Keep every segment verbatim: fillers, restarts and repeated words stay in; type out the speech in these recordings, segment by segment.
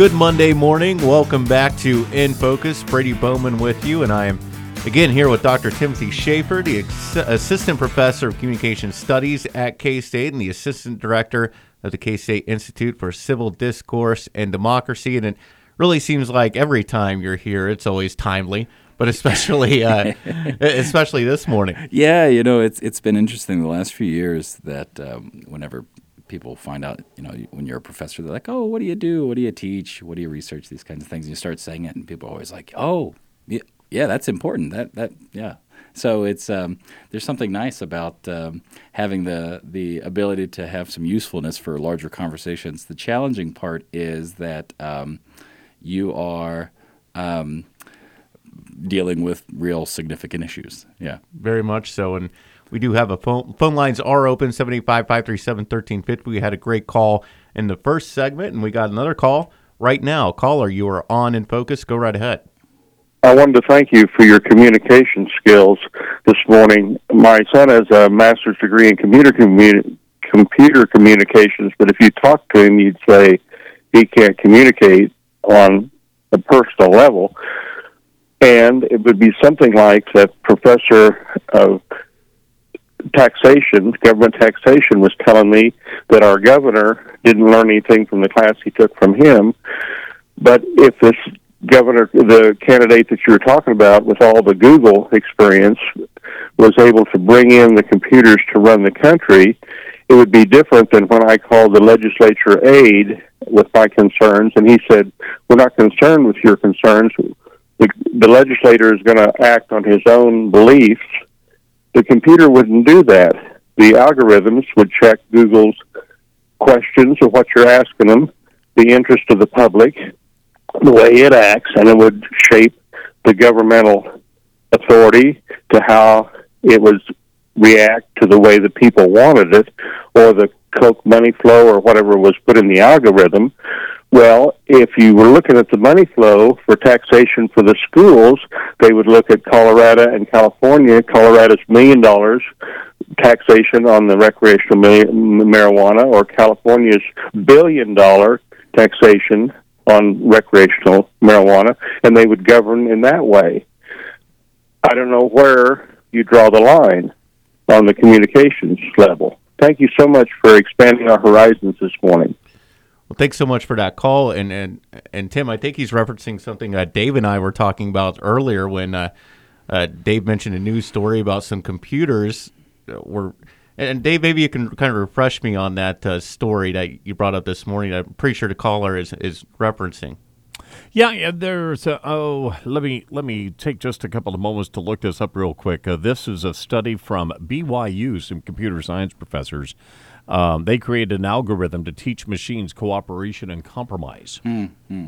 Good Monday morning. Welcome back to In Focus. Brady Bowman with you, and I am again here with Doctor Timothy Schaefer, the ex- Assistant Professor of Communication Studies at K-State and the Assistant Director of the K-State Institute for Civil Discourse and Democracy. And it really seems like every time you're here, it's always timely, but especially uh, especially this morning. Yeah, you know, it's it's been interesting the last few years that um, whenever people find out, you know, when you're a professor, they're like, oh, what do you do? What do you teach? What do you research? These kinds of things. And you start saying it, and people are always like, oh, yeah, yeah that's important. That, that, yeah. So it's um, there's something nice about um, having the the ability to have some usefulness for larger conversations. The challenging part is that um, you are um, dealing with real significant issues. Yeah, very much so. And we do have a phone. Phone lines are open, seven eight five, five three seven, one three five zero. We had a great call in the first segment, and we got another call right now. Caller, you are on In Focus. Go right ahead. I wanted to thank you for your communication skills this morning. My son has a master's degree in computer, commu- computer communications, but if you talk to him, you'd say he can't communicate on a personal level. And it would be something like that professor of taxation, government taxation, was telling me that our governor didn't learn anything from the class he took from him. But if this governor, the candidate that you were talking about with all the Google experience, was able to bring in the computers to run the country, it would be different than when I called the legislature aide with my concerns, and he said, we're not concerned with your concerns. The, the legislator is going to act on his own beliefs. The computer wouldn't do that. The algorithms would check Google's questions of what you're asking them, the interest of the public, the way it acts, and it would shape the governmental authority to how it was react to the way the people wanted it, or the Coke money flow or whatever was put in the algorithm. Well, if you were looking at the money flow for taxation for the schools, they would look at Colorado and California. Colorado's million dollars taxation on the recreational marijuana, or California's billion dollar taxation on recreational marijuana, and they would govern in that way. I don't know where you draw the line on the communications level. Thank you so much for expanding our horizons this morning. Well, thanks so much for that call. And and, and Tim, I think he's referencing something that Dave and I were talking about earlier when uh, uh, Dave mentioned a news story about some computers were. And Dave, maybe you can kind of refresh me on that uh, story that you brought up this morning. I'm pretty sure the caller is, is referencing. Yeah, yeah. There's a, oh, let me let me take just a couple of moments to look this up real quick. Uh, this is a study from B Y U, some computer science professors. Um, they created an algorithm to teach machines cooperation and compromise. Mm-hmm.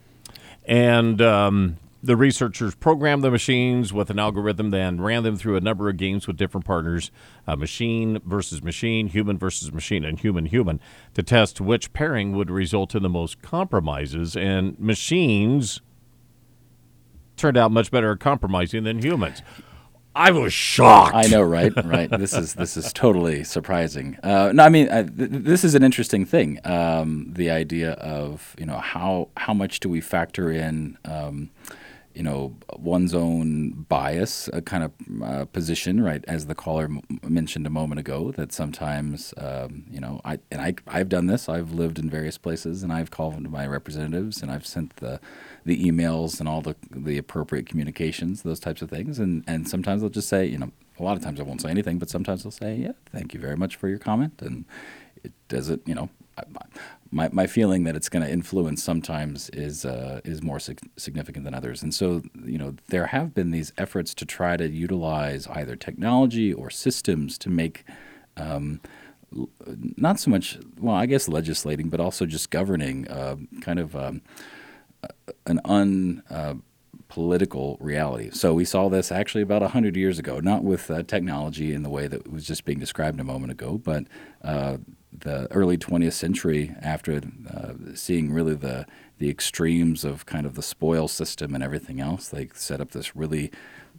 And um, the researchers programmed the machines with an algorithm, then ran them through a number of games with different partners, uh, machine versus machine, human versus machine, and human-human, to test which pairing would result in the most compromises. And machines turned out much better at compromising than humans. I was shocked. I know, right? Right. This is this is totally surprising. Uh, no, I mean, uh, th- this is an interesting thing. Um, the idea of, you know, how how much do we factor in, um, you know, one's own bias, a kind of uh, position, right? As the caller m- mentioned a moment ago, that sometimes, um, you know, I and I I've done this. I've lived in various places, and I've called my representatives, and I've sent the the emails and all the the appropriate communications, those types of things, and and sometimes they'll just say, you know, a lot of times I won't say anything, but sometimes they'll say, yeah, thank you very much for your comment, and it doesn't, you know. I, My my feeling that it's going to influence sometimes is uh, is more sig- significant than others, and so you know there have been these efforts to try to utilize either technology or systems to make um, l- not so much, well, I guess legislating, but also just governing uh, kind of um, an un. Uh, political reality. So we saw this actually about one hundred years ago, not with uh, technology in the way that was just being described a moment ago, but uh, the early twentieth century, after uh, seeing really the the extremes of kind of the spoil system and everything else, they set up this really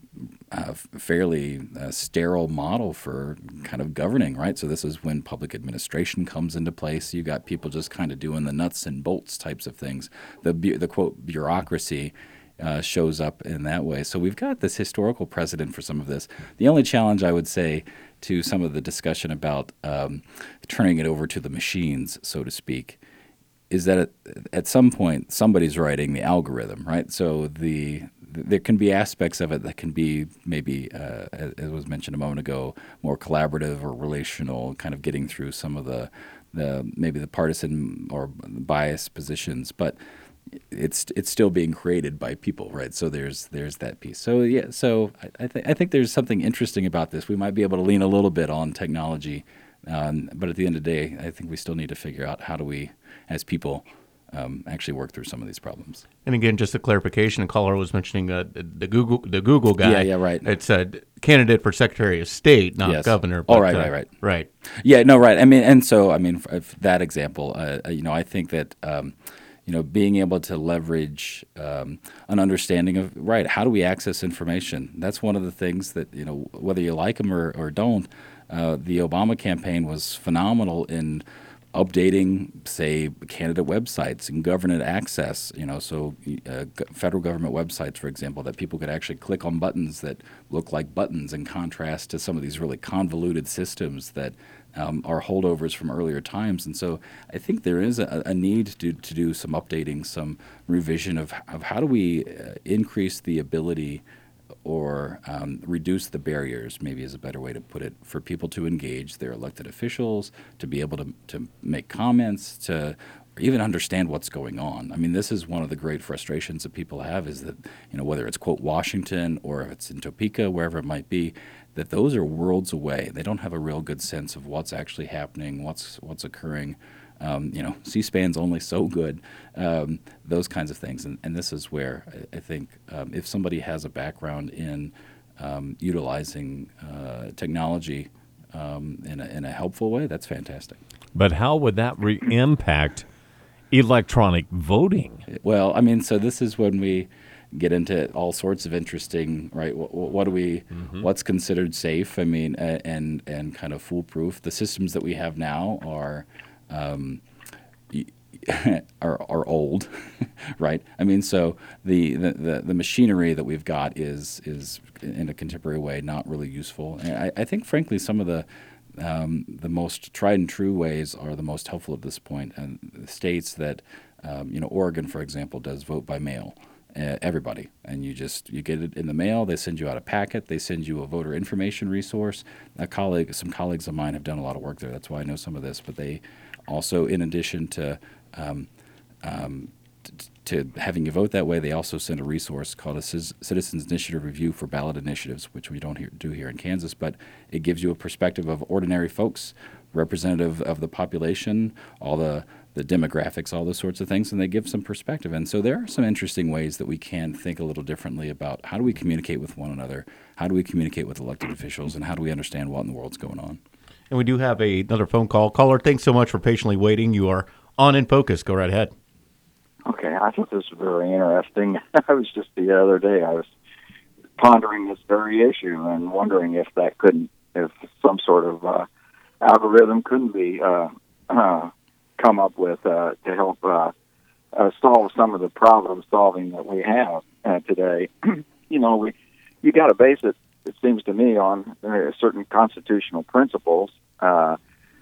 uh, fairly uh, sterile model for kind of governing, right? So this is when public administration comes into place. You got people just kind of doing the nuts and bolts types of things. The bu- the quote bureaucracy uh, shows up in that way. So we've got this historical precedent for some of this. The only challenge I would say to some of the discussion about um, turning it over to the machines, so to speak, is that at, at some point somebody's writing the algorithm, right? So the there can be aspects of it that can be maybe, uh, as, as was mentioned a moment ago, more collaborative or relational, kind of getting through some of the, the maybe the partisan or biased positions, but it's it's still being created by people, right? So there's there's that piece. So yeah, so I, I think I think there's something interesting about this. We might be able to lean a little bit on technology, um, but at the end of the day, I think we still need to figure out how do we, as people, um, actually work through some of these problems. And again, just a clarification, a caller was mentioning uh, the Google the Google guy. Yeah, yeah, right. It's a candidate for Secretary of State, not Yes. governor. Oh, but, right, uh, right, right. Right. Yeah, no, right. I mean, and so I mean, for, for that example, uh, you know, I think that um, you know, being able to leverage um, an understanding of right, how do we access information? That's one of the things that, you know, whether you like them or, or don't. Uh, the Obama campaign was phenomenal in updating, say, candidate websites and government access, you know, so uh, g- federal government websites, for example, that people could actually click on buttons that look like buttons in contrast to some of these really convoluted systems that um, are holdovers from earlier times. And so I think there is a, a need to, to do some updating, some revision of, of how do we uh, increase the ability or um, reduce the barriers, maybe is a better way to put it, for people to engage their elected officials, to be able to, to make comments, to even understand what's going on. I mean, this is one of the great frustrations that people have is that, you know, whether it's, quote, Washington or if it's in Topeka, wherever it might be, that those are worlds away. They don't have a real good sense of what's actually happening, what's what's occurring. Um, you know, C-SPAN's only so good, um, those kinds of things. And, and this is where I, I think um, if somebody has a background in um, utilizing uh, technology um, in, a, in a helpful way, that's fantastic. But how would that re- impact electronic voting? Well, I mean, so this is when we get into all sorts of interesting, right? What, what do we, mm-hmm. what's considered safe? I mean, and and kind of foolproof. The systems that we have now are um, are, are old, right? I mean, so the, the, the, the machinery that we've got is is in a contemporary way not really useful. And I, I think, frankly, some of the um, the most tried and true ways are the most helpful at this point. And the states that, um, you know, Oregon, for example, does vote by mail. Uh, everybody, and you just you get it in the mail. They send you out a packet. They send you a voter information resource. A colleague, some colleagues of mine have done a lot of work there. That's why I know some of this. But they also, in addition to um, um, t- to having you vote that way, they also send a resource called a C- Citizens Initiative Review for Ballot Initiatives, which we don't hear, do here in Kansas. But it gives you a perspective of ordinary folks, representative of the population, all the the demographics, all those sorts of things, and they give some perspective. And so there are some interesting ways that we can think a little differently about how do we communicate with one another, how do we communicate with elected officials, and how do we understand what in the world's going on. And we do have a, another phone call. Caller, thanks so much for patiently waiting. You are on In Focus. Go right ahead. Okay, I thought this was very interesting. I was just the other day, I was pondering this very issue and wondering if that couldn't, if some sort of uh, algorithm couldn't be uh, uh, come up with uh, to help uh, uh, solve some of the problem solving that we have uh, today. You know, we you got to base it, it seems to me, on uh, certain constitutional principles. Uh,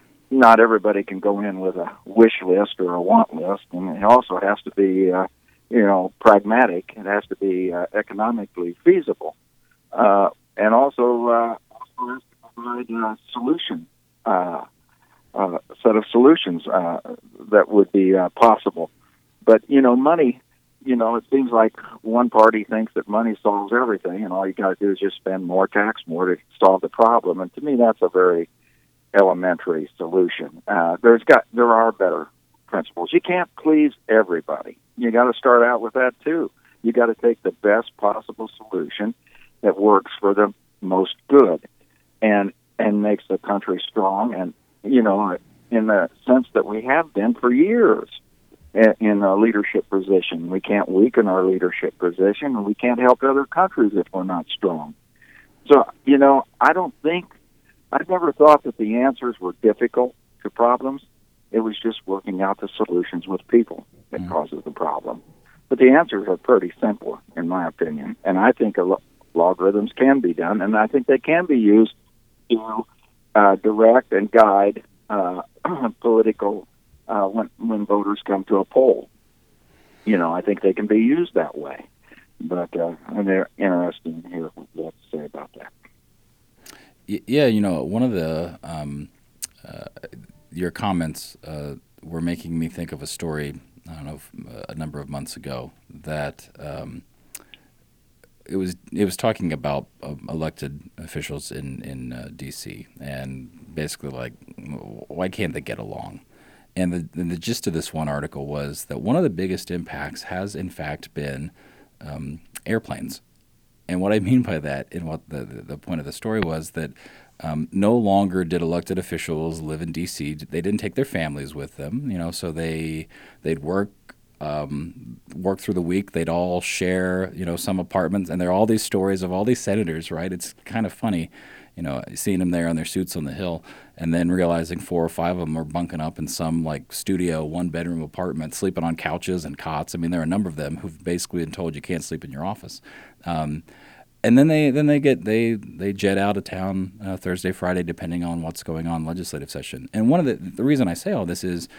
not everybody can go in with a wish list or a want list, and it also has to be, uh, you know, pragmatic. It has to be uh, economically feasible, uh, and also, uh, also has to provide a solution. Uh, Uh, set of solutions uh, that would be uh, possible. But, you know, money, you know, it seems like one party thinks that money solves everything, and all you got to do is just spend more tax, more to solve the problem. And to me, that's a very elementary solution. Uh, there's got there are better principles. You can't please everybody. You got to start out with that, too. You got to take the best possible solution that works for the most good and and makes the country strong, and you know, in the sense that we have been for years in a leadership position. We can't weaken our leadership position, and we can't help other countries if we're not strong. So, you know, I don't think, I've never thought that the answers were difficult to problems. It was just working out the solutions with people that mm. causes the problem. But the answers are pretty simple, in my opinion. And I think a lo- logarithms can be done, and I think they can be used to uh, direct and guide uh, political uh, when when voters come to a poll. You know, I think they can be used that way. But uh, and they're interesting to hear what you have to say about that. Yeah, you know, one of the um, uh, your comments uh, were making me think of a story. I don't know, a number of months ago that um, it was it was talking about uh, elected officials in in uh, D C and basically like, why can't they get along? And the, and the gist of this one article was that one of the biggest impacts has in fact been um, airplanes. And what I mean by that, and what the, the, the point of the story was that um, no longer did elected officials live in D C. They didn't take their families with them, you know, so they they'd work um, work through the week. They'd all share, you know, some apartments, and there are all these stories of all these senators, right? It's kind of funny, you know, seeing them there on their suits on the Hill, and then realizing four or five of them are bunking up in some like studio, one bedroom apartment, sleeping on couches and cots. I mean, there are a number of them who've basically been told you can't sleep in your office. Um, And then they then they get they they jet out of town uh, Thursday, Friday, depending on what's going on in legislative session. And one of the the reason I say all this is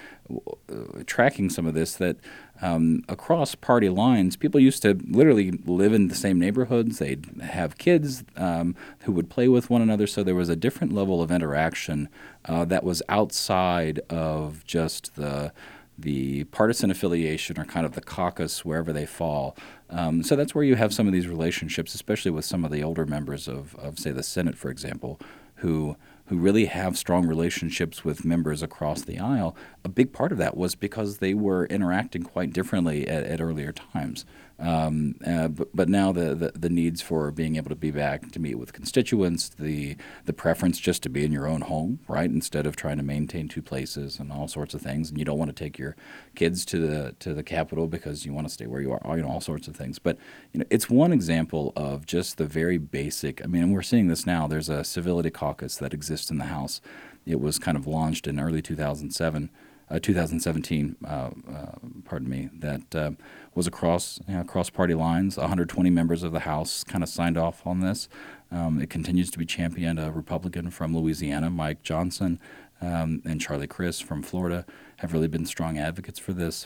uh, tracking some of this, that um, across party lines, people used to literally live in the same neighborhoods. They'd have kids um, who would play with one another. So there was a different level of interaction uh, that was outside of just the the partisan affiliation or kind of the caucus, wherever they fall. Um, so that's where you have some of these relationships, especially with some of the older members of, of say, the Senate, for example, who who really have strong relationships with members across the aisle. A big part of that was because they were interacting quite differently at, at earlier times. Um, uh, but, but now the, the, the needs for being able to be back to meet with constituents, the the preference just to be in your own home, right, instead of trying to maintain two places and all sorts of things. And you don't want to take your kids to the to the Capitol because you want to stay where you are, you know, all sorts of things. But you know, it's one example of just the very basic. I mean, and we're seeing this now. There's a civility caucus that exists in the House. It was kind of launched in early two thousand seven. Uh, two thousand seventeen, uh, uh, pardon me, that uh, was across you know, across party lines. one hundred twenty members of the House kind of signed off on this. Um, it continues to be championed. A Republican from Louisiana, Mike Johnson, um, and Charlie Crist from Florida have really been strong advocates for this.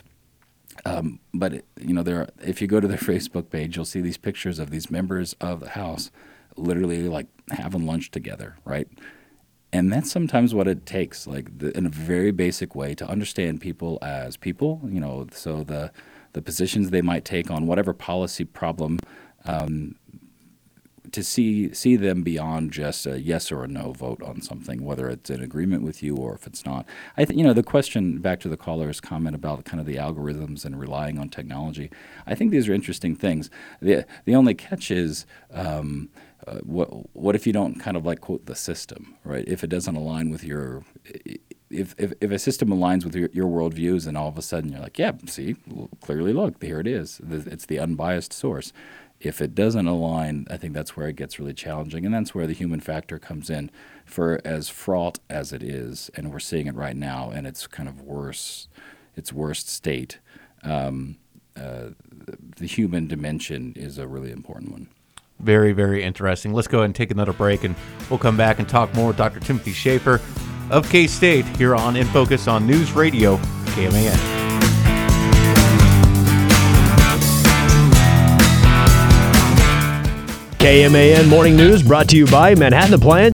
Um, but it, you know, there are, if you go to their Facebook page, you'll see these pictures of these members of the House literally like having lunch together, right? And that's sometimes what it takes, like the, in a very basic way, to understand people as people. You know, so the the positions they might take on whatever policy problem, um, to see see them beyond just a yes or a no vote on something, whether it's in agreement with you or if it's not. I think you know the question back to the caller's comment about kind of the algorithms and relying on technology. I think these are interesting things. the The only catch is. Um, Uh, what what if you don't kind of like quote the system, right? If it doesn't align with your, if if, if a system aligns with your, your worldviews, and all of a sudden you're like, yeah, see, clearly look, here it is. It's the unbiased source. If it doesn't align, I think that's where it gets really challenging, and that's where the human factor comes in. For as fraught as it is, and we're seeing it right now, and it's kind of worse, its worst state. Um, uh, the human dimension is a really important one. Very, very interesting. Let's go ahead and take another break, and we'll come back and talk more with Doctor Timothy Schaefer of K-State here on In Focus on News Radio, K M A N. K M A N Morning News brought to you by Manhattan Appliance.